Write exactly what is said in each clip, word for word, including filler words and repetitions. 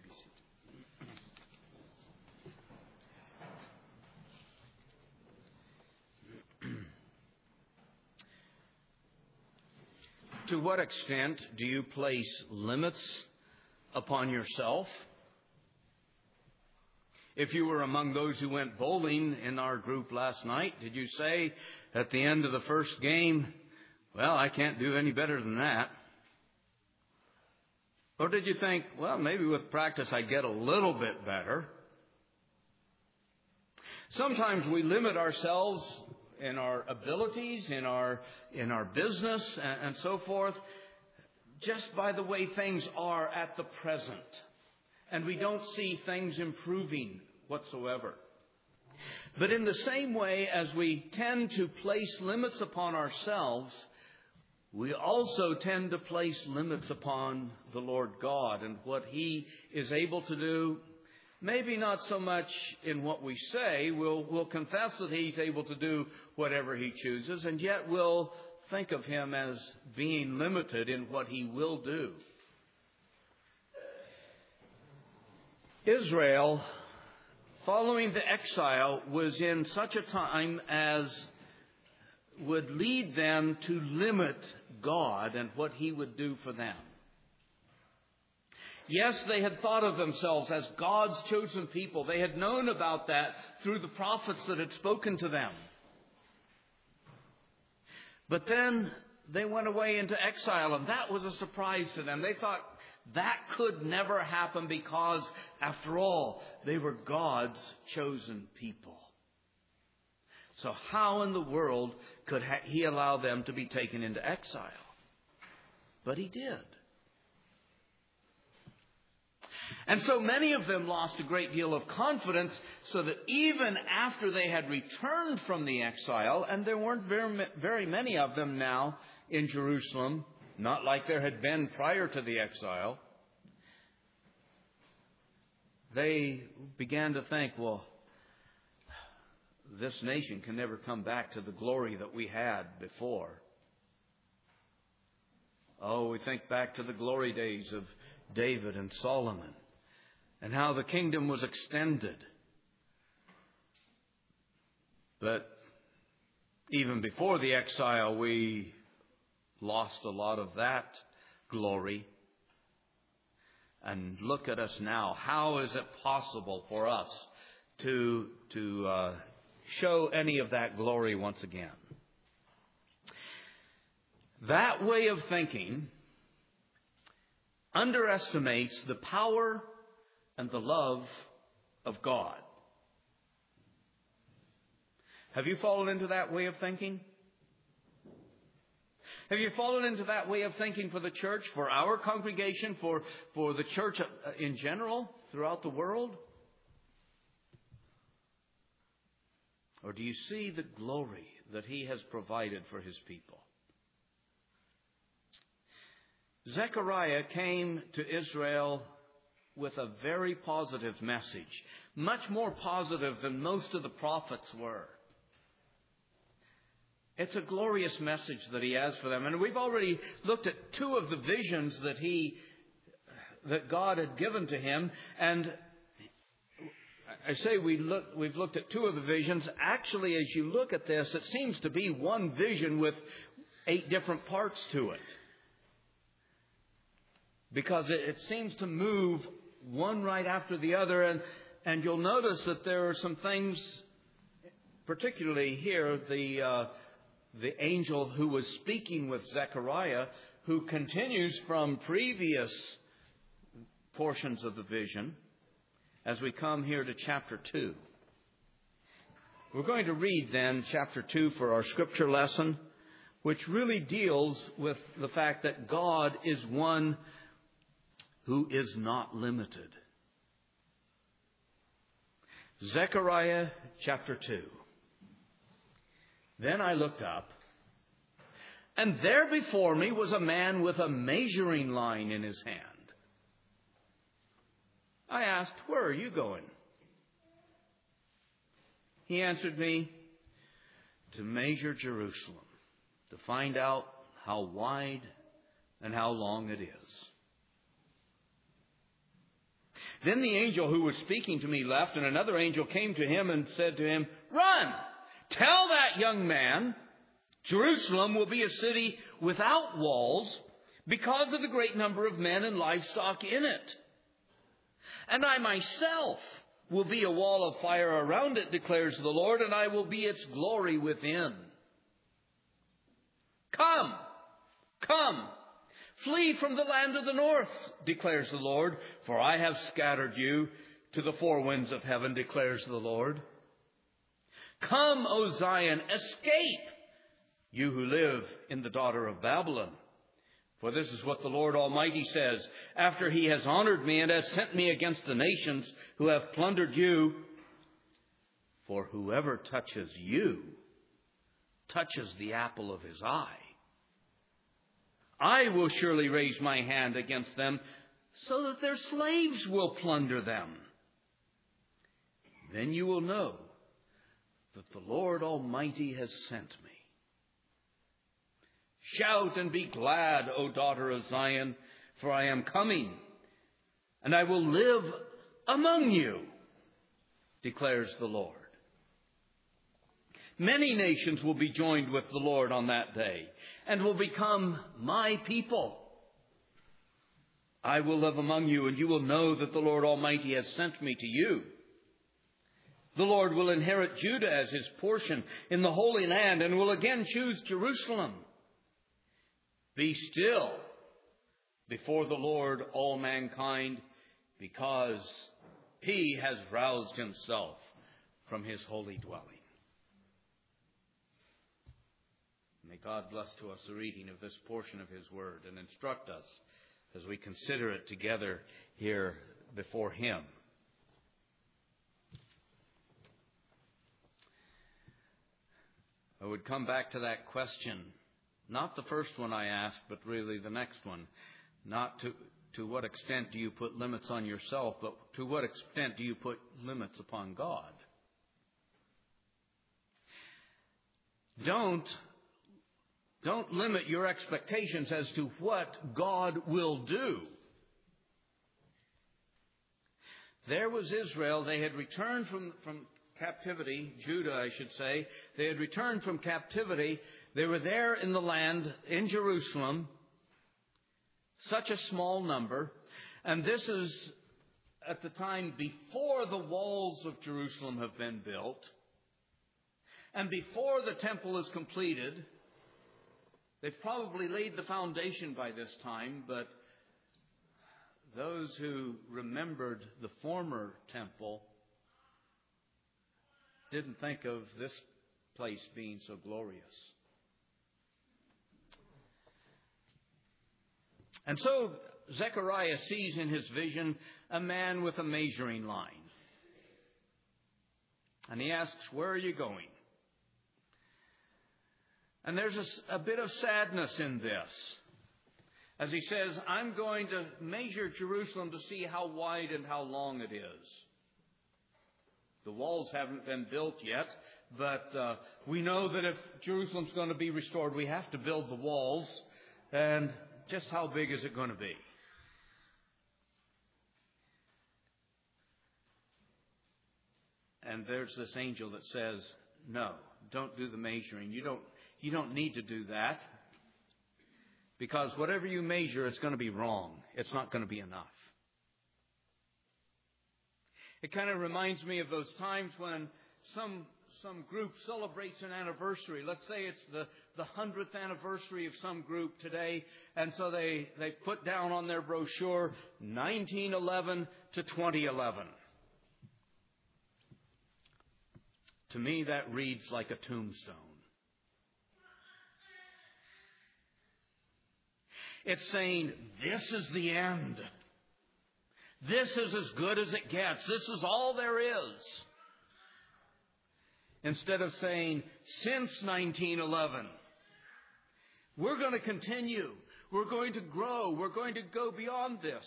be seated. To what extent do you place limits upon yourself? If you were among those who went bowling in our group last night, did you say at the end of the first game, well, I can't do any better than that? Or did you think, well, maybe with practice I get a little bit better? Sometimes we limit ourselves in our abilities, in our in our business, and, and so forth, just by the way things are at the present. And we don't see things improving whatsoever. But in the same way as we tend to place limits upon ourselves, we also tend to place limits upon the Lord God and what He is able to do. Maybe not so much in what we say. We'll, we'll confess that He's able to do whatever He chooses, and yet we'll think of Him as being limited in what He will do. Israel, following the exile, was in such a time as would lead them to limit God and what He would do for them. Yes, they had thought of themselves as God's chosen people. They had known about that through the prophets that had spoken to them. But then they went away into exile, and that was a surprise to them. They thought that could never happen because, after all, they were God's chosen people. So how in the world could He allow them to be taken into exile? But He did. And so many of them lost a great deal of confidence, so that even after they had returned from the exile, and there weren't very, very many of them now in Jerusalem, not like there had been prior to the exile, they began to think, well, this nation can never come back to the glory that we had before. Oh, we think back to the glory days of David and Solomon and how the kingdom was extended. But even before the exile, we lost a lot of that glory. And look at us now. How is it possible for us to, to uh, show any of that glory once again? That way of thinking underestimates the power and the love of God. Have you fallen into that way of thinking? Have you fallen into that way of thinking for the church, for our congregation, for, for the church in general throughout the world? Or do you see the glory that He has provided for His people? Zechariah came to Israel with a very positive message, much more positive than most of the prophets were. It's a glorious message that he has for them. And we've already looked at two of the visions that he, that God had given to him. And I say we look, we've looked at two of the visions. Actually, as you look at this, it seems to be one vision with eight different parts to it. Because it, it seems to move one right after the other. And, and you'll notice that there are some things, particularly here, the... Uh, The angel who was speaking with Zechariah, who continues from previous portions of the vision, as we come here to chapter two. We're going to read then chapter two for our scripture lesson, which really deals with the fact that God is one who is not limited. Zechariah chapter two. Then I looked up, and there before me was a man with a measuring line in his hand. I asked, "Where are you going?" He answered me, "To measure Jerusalem, to find out how wide and how long it is." Then the angel who was speaking to me left, and another angel came to him and said to him, "Run! Tell that young man, Jerusalem will be a city without walls because of the great number of men and livestock in it. And I myself will be a wall of fire around it, declares the Lord, and I will be its glory within. Come, come, flee from the land of the north, declares the Lord, for I have scattered you to the four winds of heaven, declares the Lord. Come, O Zion, escape, you who live in the daughter of Babylon. For this is what the Lord Almighty says, after he has honored me and has sent me against the nations who have plundered you. For whoever touches you touches the apple of his eye. I will surely raise my hand against them so that their slaves will plunder them. Then you will know that the Lord Almighty has sent me. Shout and be glad, O daughter of Zion, for I am coming, and I will live among you, declares the Lord. Many nations will be joined with the Lord on that day, and will become my people. I will live among you, and you will know that the Lord Almighty has sent me to you. The Lord will inherit Judah as his portion in the Holy Land, and will again choose Jerusalem. Be still before the Lord, all mankind, because he has roused himself from his holy dwelling. May God bless to us the reading of this portion of his word and instruct us as we consider it together here before him. I would come back to that question. Not the first one I asked, but really the next one. Not to, to what extent do you put limits on yourself, but to what extent do you put limits upon God? Don't, don't limit your expectations as to what God will do. There was Israel. They had returned from, from captivity, Judah, I should say. They had returned from captivity. They were there in the land, in Jerusalem, such a small number. And this is at the time before the walls of Jerusalem have been built. And before the temple is completed. They've probably laid the foundation by this time, but those who remembered the former temple didn't think of this place being so glorious. And so Zechariah sees in his vision a man with a measuring line. And he asks, "Where are you going?" And there's a, a bit of sadness in this. As he says, I'm going to measure Jerusalem to see how wide and how long it is. The walls haven't been built yet, but uh, we know that if Jerusalem's going to be restored, we have to build the walls. And just how big is it going to be? And there's this angel that says, no, don't do the measuring. You don't, you don't need to do that. Because whatever you measure, it's going to be wrong. It's not going to be enough. It kind of reminds me of those times when some some group celebrates an anniversary. Let's say it's the, the hundredth anniversary of some group today. And so they, they put down on their brochure nineteen eleven to twenty eleven. To me, that reads like a tombstone. It's saying, this is the end. This is as good as it gets. This is all there is. Instead of saying, since nineteen eleven, we're going to continue. We're going to grow. We're going to go beyond this.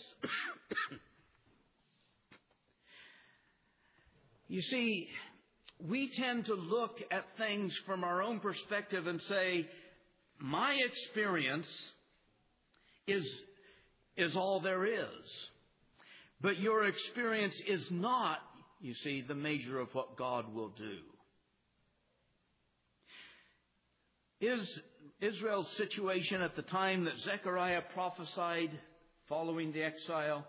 You see, we tend to look at things from our own perspective and say, my experience is, is all there is. But your experience is not, you see, the measure of what God will do. Is Israel's situation at the time that Zechariah prophesied following the exile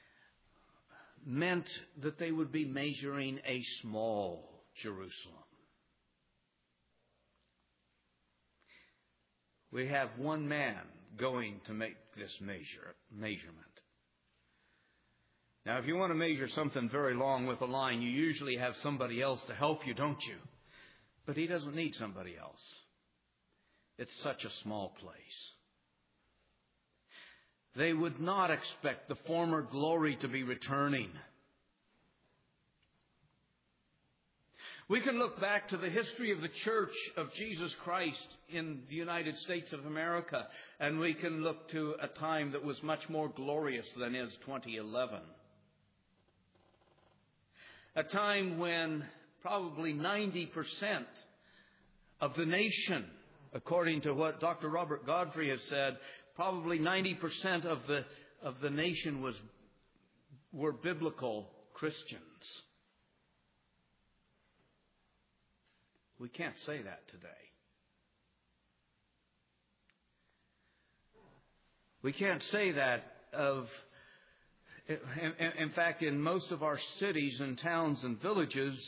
meant that they would be measuring a small Jerusalem? We have one man going to make this measure measurement. Now, if you want to measure something very long with a line, you usually have somebody else to help you, don't you? But he doesn't need somebody else. It's such a small place. They would not expect the former glory to be returning. We can look back to the history of the Church of Jesus Christ in the United States of America, and we can look to a time that was much more glorious than is twenty eleven. A time when probably ninety percent of the nation, according to what Doctor Robert Godfrey has said, probably ninety percent of the of the nation was were biblical Christians. We can't say that today. We can't say that of... In, in fact, in most of our cities and towns and villages,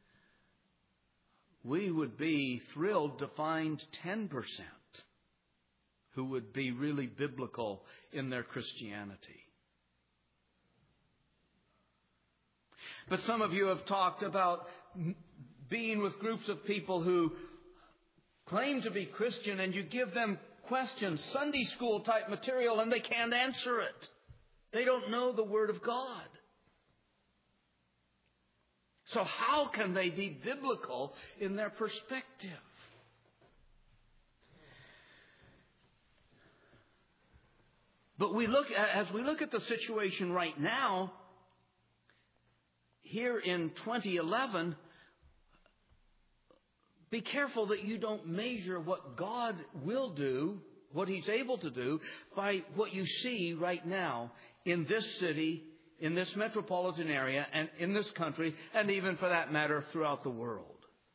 we would be thrilled to find ten percent who would be really biblical in their Christianity. But some of you have talked about being with groups of people who claim to be Christian, and you give them questions, Sunday school type material, and they can't answer it. They don't know the Word of God. So how can they be biblical in their perspective? But we look at, as we look at the situation right now, here in twenty eleven, be careful that you don't measure what God will do, what He's able to do, by what you see right now in this city, in this metropolitan area, and in this country, and even for that matter throughout the world.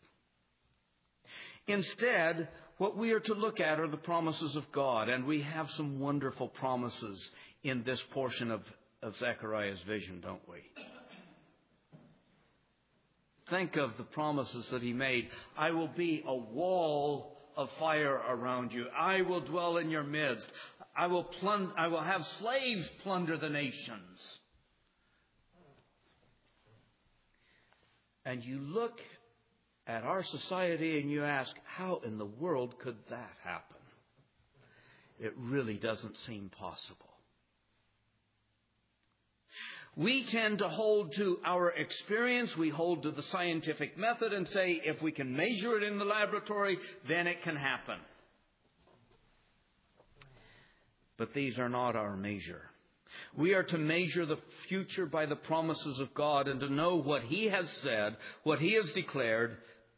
Instead, what we are to look at are the promises of God, and we have some wonderful promises in this portion of, of Zechariah's vision, don't we? Think of the promises that he made. I will be a wall of fire around you. I will dwell in your midst. I will plund- I will have slaves plunder the nations. And you look at our society and you ask, how in the world could that happen? It really doesn't seem possible. We tend to hold to our experience, we hold to the scientific method and say, if we can measure it in the laboratory, then it can happen. But these are not our measure. We are to measure the future by the promises of God and to know what He has said, what He has declared,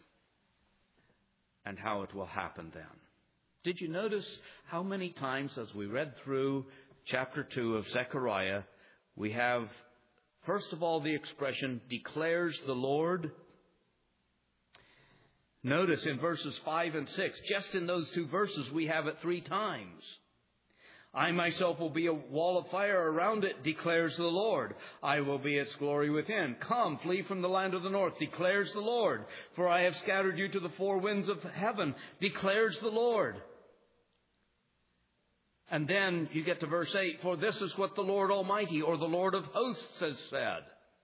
and how it will happen then. Did you notice how many times as we read through chapter two of Zechariah, we have, first of all, the expression, declares the Lord. Notice in verses five and six, just in those two verses, we have it three times. I myself will be a wall of fire around it, declares the Lord. I will be its glory within. Come, flee from the land of the north, declares the Lord. For I have scattered you to the four winds of heaven, declares the Lord. And then you get to verse eight, for this is what the Lord Almighty, or the Lord of hosts, has said.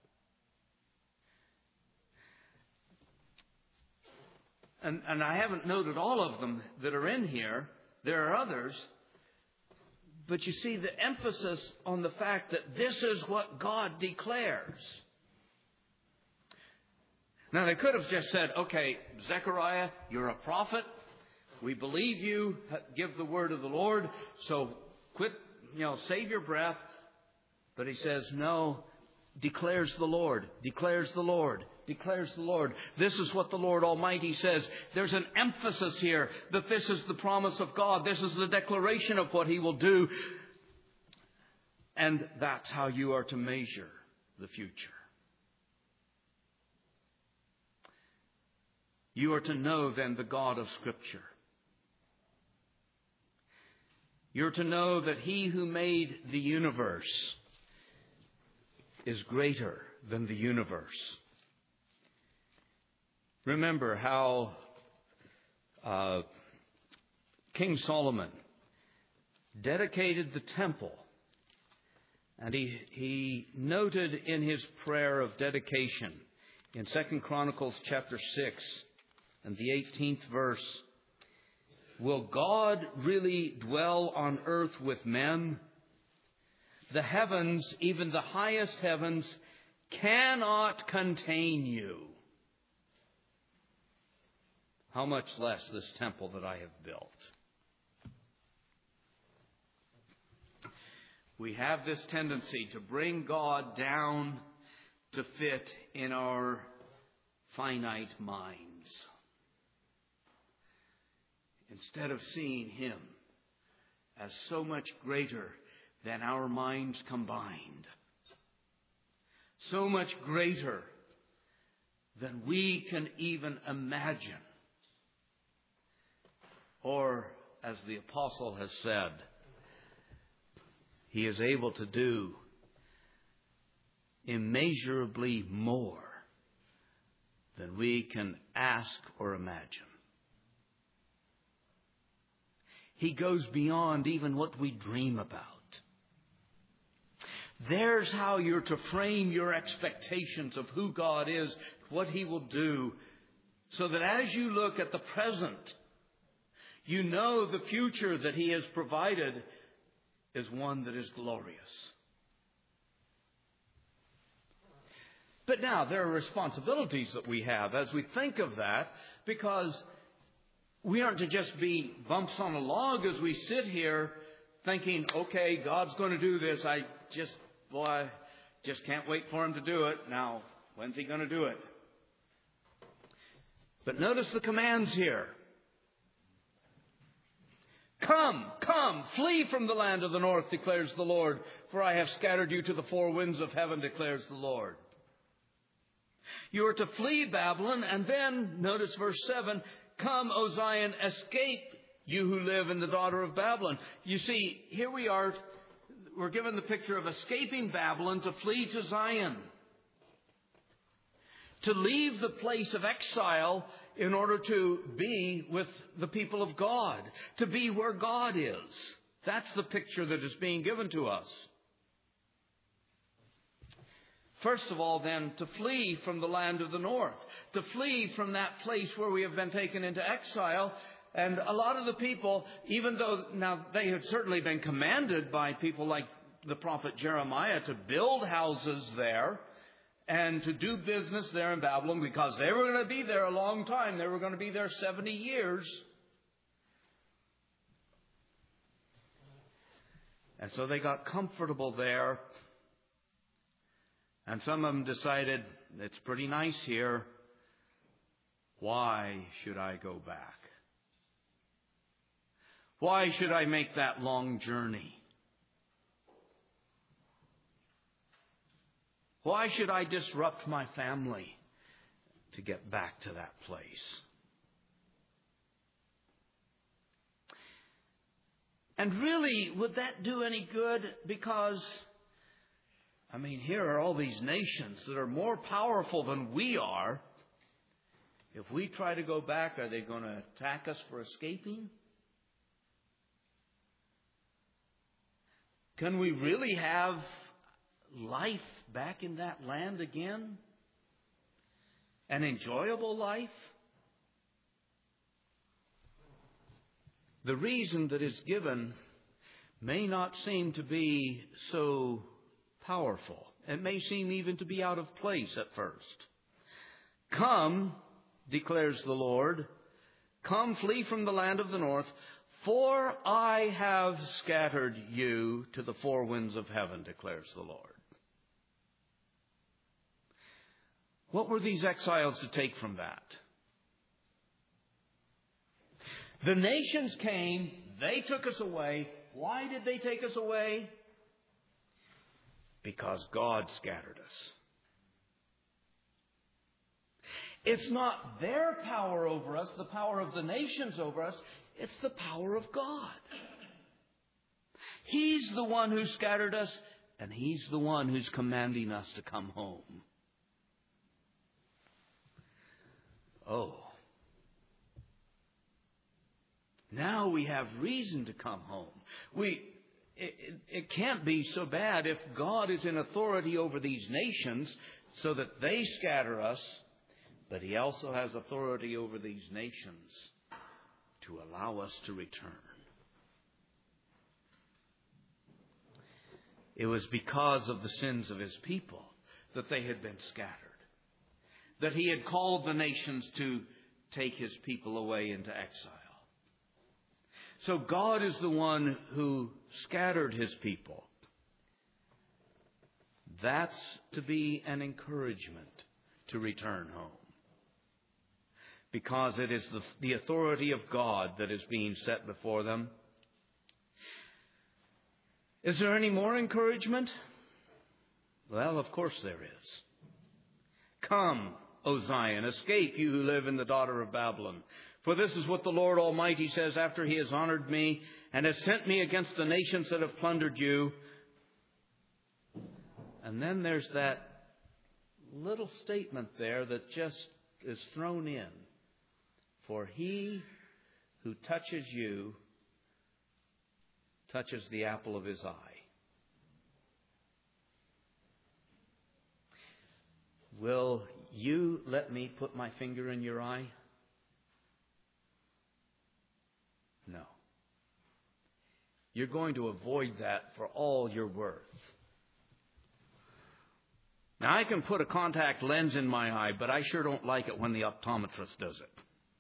And, and I haven't noted all of them that are in here. There are others. But you see the emphasis on the fact that this is what God declares. Now they could have just said, okay, Zechariah, you're a prophet. We believe you, give the word of the Lord, so quit, you know, save your breath. But he says, no, declares the Lord, declares the Lord, declares the Lord. This is what the Lord Almighty says. There's an emphasis here that this is the promise of God. This is the declaration of what He will do. And that's how you are to measure the future. You are to know then the God of Scripture. You're to know that He who made the universe is greater than the universe. Remember how uh, King Solomon dedicated the temple. And he, he noted in his prayer of dedication in Second Chronicles chapter six and the eighteenth verse, will God really dwell on earth with men? The heavens, even the highest heavens, cannot contain you. How much less this temple that I have built? We have this tendency to bring God down to fit in our finite minds, instead of seeing Him as so much greater than our minds combined, so much greater than we can even imagine. Or, as the apostle has said, He is able to do immeasurably more than we can ask or imagine. He goes beyond even what we dream about. There's how you're to frame your expectations of who God is, what He will do, so that as you look at the present, you know the future that He has provided is one that is glorious. But now there are responsibilities that we have as we think of that, because we aren't to just be bumps on a log as we sit here thinking, okay, God's going to do this. I just, boy, I just can't wait for Him to do it. Now, when's He going to do it? But notice the commands here. Come, come, flee from the land of the north, declares the Lord, for I have scattered you to the four winds of heaven, declares the Lord. You are to flee Babylon, and then, notice verse seven, come, O Zion, escape, you who live in the daughter of Babylon. You see, here we are, we're given the picture of escaping Babylon to flee to Zion. To leave the place of exile in order to be with the people of God. To be where God is. That's the picture that is being given to us. First of all, then, to flee from the land of the north. To flee from that place where we have been taken into exile. And a lot of the people, even though now they had certainly been commanded by people like the prophet Jeremiah to build houses there and to do business there in Babylon, because they were going to be there a long time. They were going to be there seventy years. And so they got comfortable there. And some of them decided, it's pretty nice here. Why should I go back? Why should I make that long journey? Why should I disrupt my family to get back to that place? And really, would that do any good? Because, I mean, here are all these nations that are more powerful than we are. If we try to go back, are they going to attack us for escaping? Can we really have life back in that land again? An enjoyable life? The reason that is given may not seem to be so powerful. It may seem even to be out of place at first. Come, declares the Lord, come, flee from the land of the north, for I have scattered you to the four winds of heaven, declares the Lord. What were these exiles to take from that? The nations came, they took us away. Why did they take us away? Because God scattered us. It's not their power over us, the power of the nations over us. It's the power of God. He's the one who scattered us, and He's the one who's commanding us to come home. Oh. Now we have reason to come home. We, it, it can't be so bad if God is in authority over these nations so that they scatter us. But He also has authority over these nations to allow us to return. It was because of the sins of His people that they had been scattered, that He had called the nations to take His people away into exile. So God is the one who scattered His people. That's to be an encouragement to return home. Because it is the, the authority of God that is being set before them. Is there any more encouragement? Well, of course there is. Come, O Zion, escape, you who live in the daughter of Babylon. For this is what the Lord Almighty says after He has honored me and has sent me against the nations that have plundered you. And then there's that little statement there that just is thrown in. For he who touches you touches the apple of His eye. Will you let me put my finger in your eye? No. You're going to avoid that for all you're worth. Now, I can put a contact lens in my eye, but I sure don't like it when the optometrist does it.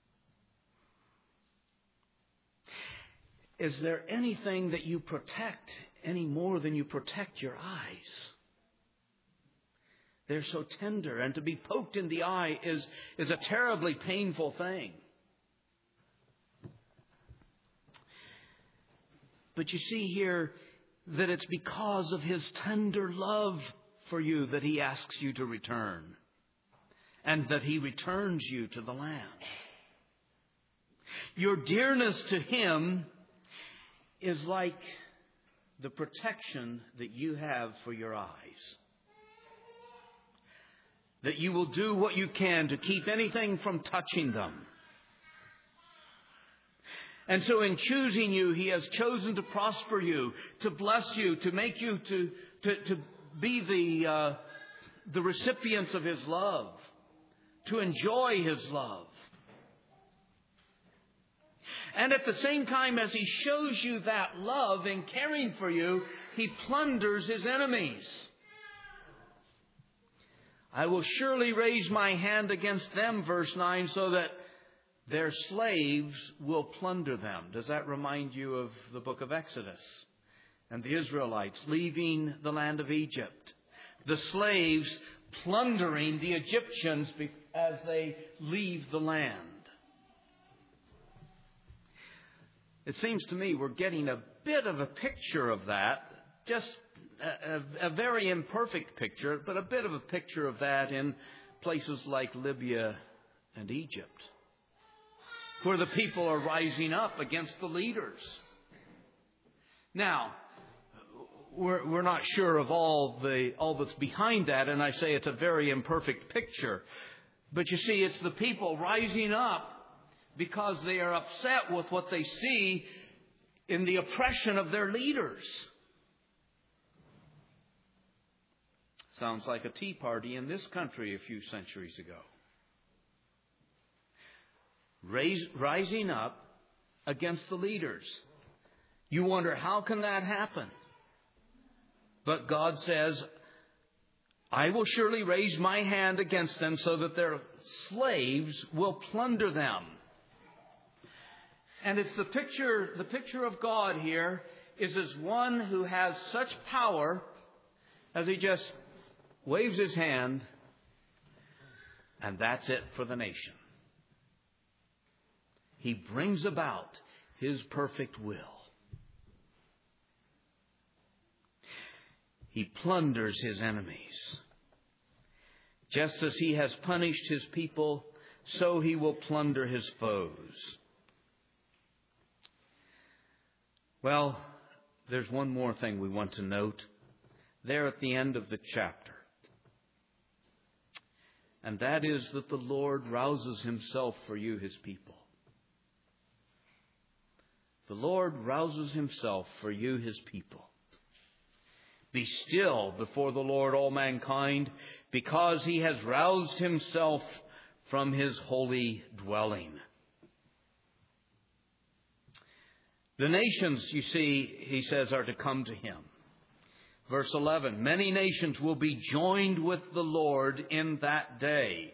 Is there anything that you protect any more than you protect your eyes? They're so tender, and to be poked in the eye is, is a terribly painful thing. But you see here that it's because of His tender love for you that He asks you to return, and that He returns you to the land. Your dearness to Him is like the protection that you have for your eyes. That you will do what you can to keep anything from touching them. And so in choosing you, He has chosen to prosper you, to bless you, to make you to, to, to be the, uh, the recipients of His love, to enjoy His love. And at the same time as He shows you that love in caring for you, He plunders His enemies. I will surely raise my hand against them, verse nine, so that their slaves will plunder them. Does that remind you of the book of Exodus and the Israelites leaving the land of Egypt? The slaves plundering the Egyptians as they leave the land. It seems to me we're getting a bit of a picture of that, just a, a, a very imperfect picture, but a bit of a picture of that in places like Libya and Egypt, where the people are rising up against the leaders. Now, we're, we're not sure of all the all that's behind that, and I say it's a very imperfect picture. But you see, it's the people rising up because they are upset with what they see in the oppression of their leaders. Sounds like a tea party in this country a few centuries ago. Raise, rising up against the leaders. You wonder, how can that happen? But God says, I will surely raise my hand against them so that their slaves will plunder them. And it's the picture, the picture of God here is as one who has such power as He just waves His hand, and that's it for the nation. He brings about His perfect will. He plunders his enemies. Just as he has punished his people, so he will plunder his foes. Well, there's one more thing we want to note there at the end of the chapter. And that is that the Lord rouses himself for you, his people. The Lord rouses himself for you, his people. Be still before the Lord, all mankind, because he has roused himself from his holy dwelling. The nations, you see, he says, are to come to him. Verse eleven, many nations will be joined with the Lord in that day.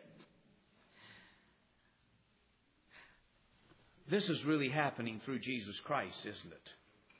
This is really happening through Jesus Christ, isn't it?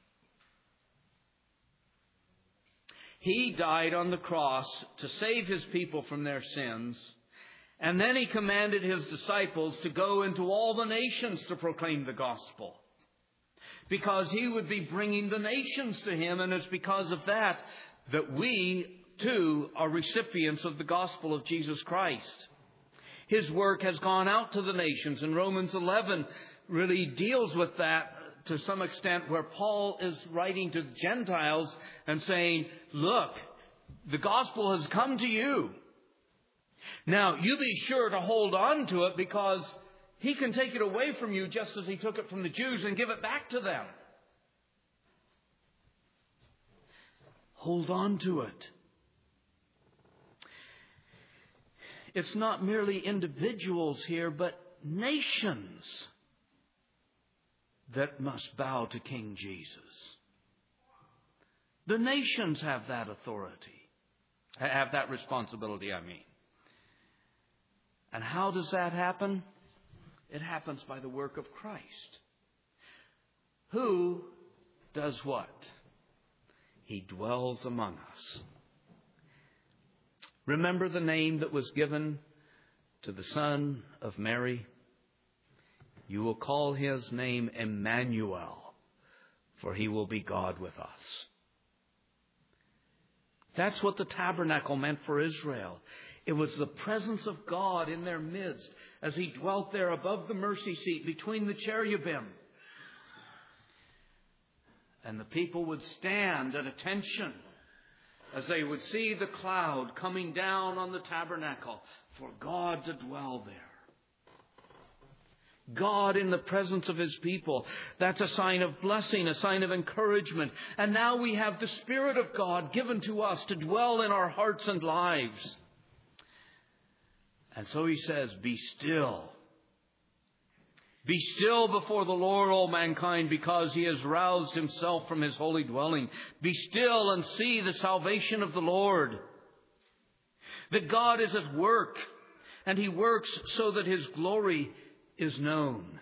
He died on the cross to save his people from their sins. And then he commanded his disciples to go into all the nations to proclaim the gospel. Because he would be bringing the nations to him. And it's because of that that we, too, are recipients of the gospel of Jesus Christ. His work has gone out to the nations. And Romans eleven really deals with that to some extent, where Paul is writing to Gentiles and saying, look, the gospel has come to you. Now, you be sure to hold on to it, because he can take it away from you just as he took it from the Jews and give it back to them. Hold on to it. It's not merely individuals here, but nations that must bow to King Jesus. The nations have that authority, have that responsibility, I mean. And how does that happen? It happens by the work of Christ. Who does what? He dwells among us. Remember the name that was given to the Son of Mary? You will call his name Emmanuel, for he will be God with us. That's what the tabernacle meant for Israel. It was the presence of God in their midst as he dwelt there above the mercy seat between the cherubim. And the people would stand at attention as they would see the cloud coming down on the tabernacle for God to dwell there. God in the presence of his people. That's a sign of blessing, a sign of encouragement. And now we have the Spirit of God given to us to dwell in our hearts and lives. And so he says, be still. Be still before the Lord, all mankind, because he has roused himself from his holy dwelling. Be still and see the salvation of the Lord. That God is at work, and he works so that his glory is known.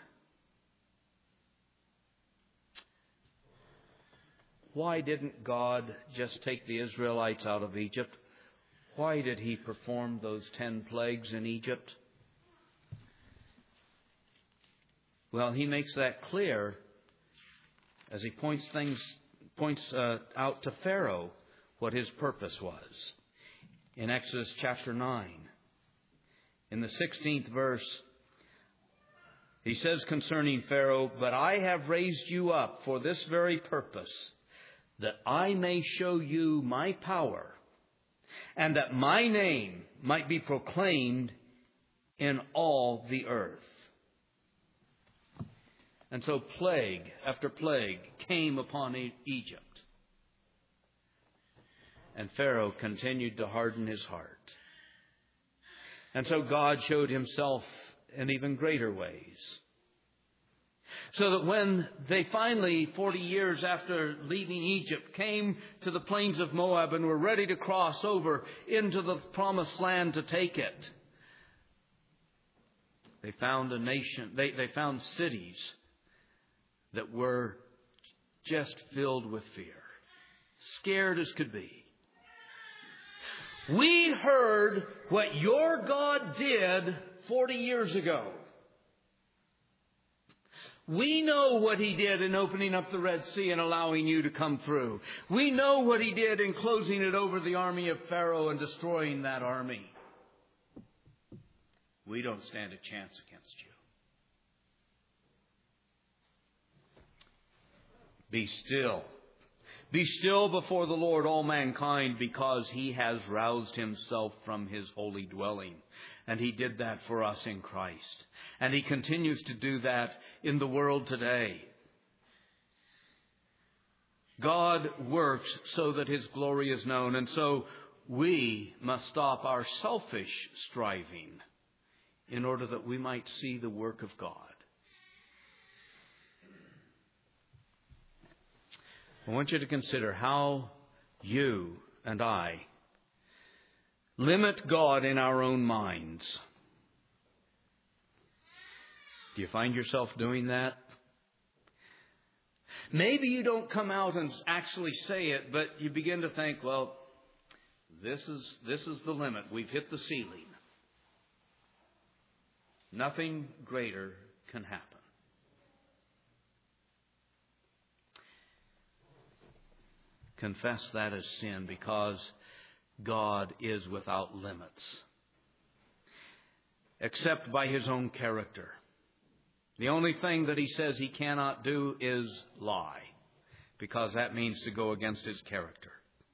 Why didn't God just take the Israelites out of Egypt? Why did he perform those ten plagues in Egypt? Well, he makes that clear as he points things points uh, out to Pharaoh what his purpose was. In Exodus chapter nine, in the sixteenth verse, he says concerning Pharaoh, but I have raised you up for this very purpose, that I may show you my power, and that my name might be proclaimed in all the earth. And so plague after plague came upon Egypt. And Pharaoh continued to harden his heart. And so God showed himself in even greater ways. So that when they finally, forty years after leaving Egypt, came to the plains of Moab and were ready to cross over into the promised land to take it, they found a nation, they, they found cities that were just filled with fear, scared as could be. We heard what your God did forty years ago. We know what He did in opening up the Red Sea and allowing you to come through. We know what He did in closing it over the army of Pharaoh and destroying that army. We don't stand a chance against you. Be still. Be still before the Lord, all mankind, because He has roused Himself from His holy dwelling. And He did that for us in Christ. And He continues to do that in the world today. God works so that His glory is known. And so we must stop our selfish striving in order that we might see the work of God. I want you to consider how you and I limit God in our own minds. Do you find yourself doing that? Maybe you don't come out and actually say it, but you begin to think, well, this is this is the limit. We've hit the ceiling. Nothing greater can happen. Confess that as sin, because God is without limits, except by His own character. The only thing that He says He cannot do is lie, because that means to go against His character.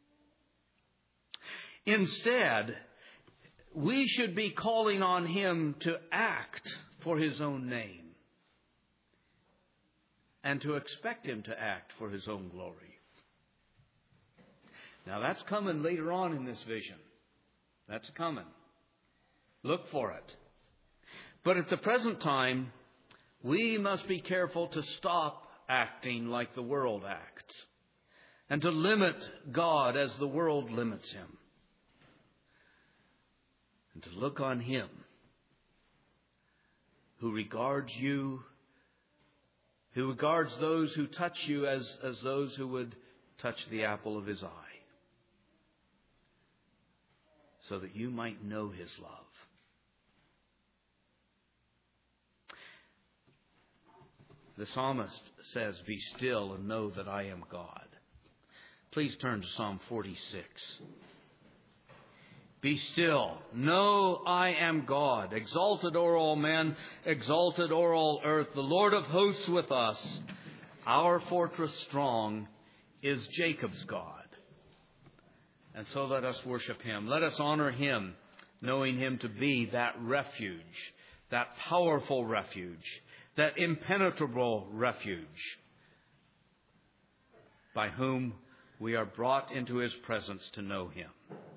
Instead, we should be calling on Him to act for His own name and to expect Him to act for His own glory. Now, that's coming later on in this vision. That's coming. Look for it. But at the present time, we must be careful to stop acting like the world acts and to limit God as the world limits Him, and to look on Him who regards you, who regards those who touch you as, as those who would touch the apple of His eye, so that you might know His love. The psalmist says, "Be still and know that I am God." Please turn to Psalm forty-six. Be still, know I am God. Exalted o'er all men, exalted o'er all earth. The Lord of hosts with us. Our fortress strong is Jacob's God. And so let us worship Him. Let us honor Him, knowing Him to be that refuge, that powerful refuge, that impenetrable refuge, by whom we are brought into His presence to know Him.